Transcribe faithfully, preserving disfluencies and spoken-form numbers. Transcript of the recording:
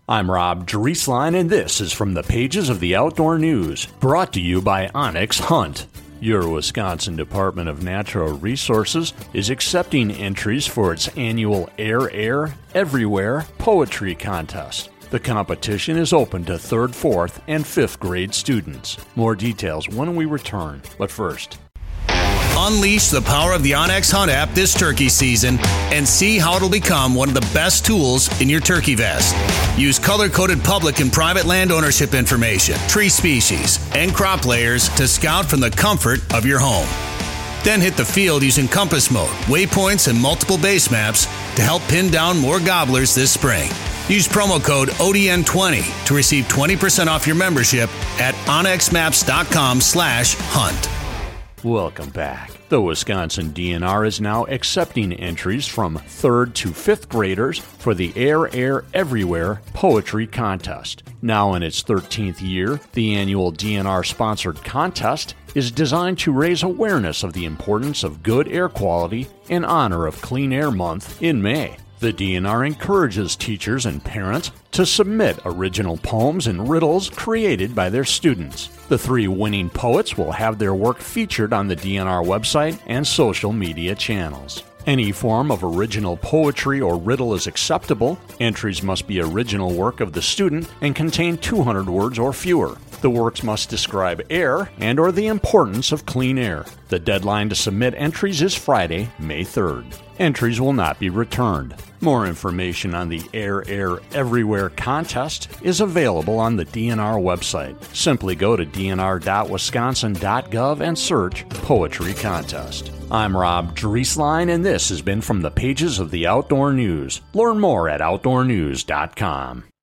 I'm Rob Drieslein, and this is from the pages of the Outdoor News, brought to you by Onyx Hunt. Your Wisconsin Department of Natural Resources is accepting entries for its annual Air Air Everywhere Poetry Contest. The competition is open to third, fourth, and fifth grade students. More details when we return, but first. Unleash the power of the Onyx Hunt app this turkey season and see how it'll become one of the best tools in your turkey vest. Use color-coded public and private land ownership information, tree species, and crop layers to scout from the comfort of your home. Then hit the field using compass mode, waypoints, and multiple base maps to help pin down more gobblers this spring. Use promo code O D N twenty to receive twenty percent off your membership at onyxmaps.com slash hunt. Welcome back. The Wisconsin D N R is now accepting entries from third to fifth graders for the Air Air Everywhere Poetry Contest. Now in its thirteenth year, the annual D N R-sponsored contest is designed to raise awareness of the importance of good air quality in honor of Clean Air Month in May. The D N R encourages teachers and parents to submit original poems and riddles created by their students. The three winning poets will have their work featured on the D N R website and social media channels. Any form of original poetry or riddle is acceptable. Entries must be original work of the student and contain two hundred words or fewer. The works must describe air and or the importance of clean air. The deadline to submit entries is Friday, May third. Entries will not be returned. More information on the Air Air Everywhere contest is available on the D N R website. Simply go to d n r dot wisconsin dot gov and search Poetry Contest. I'm Rob Drieslein, and this has been from the pages of the Outdoor News. Learn more at outdoor news dot com.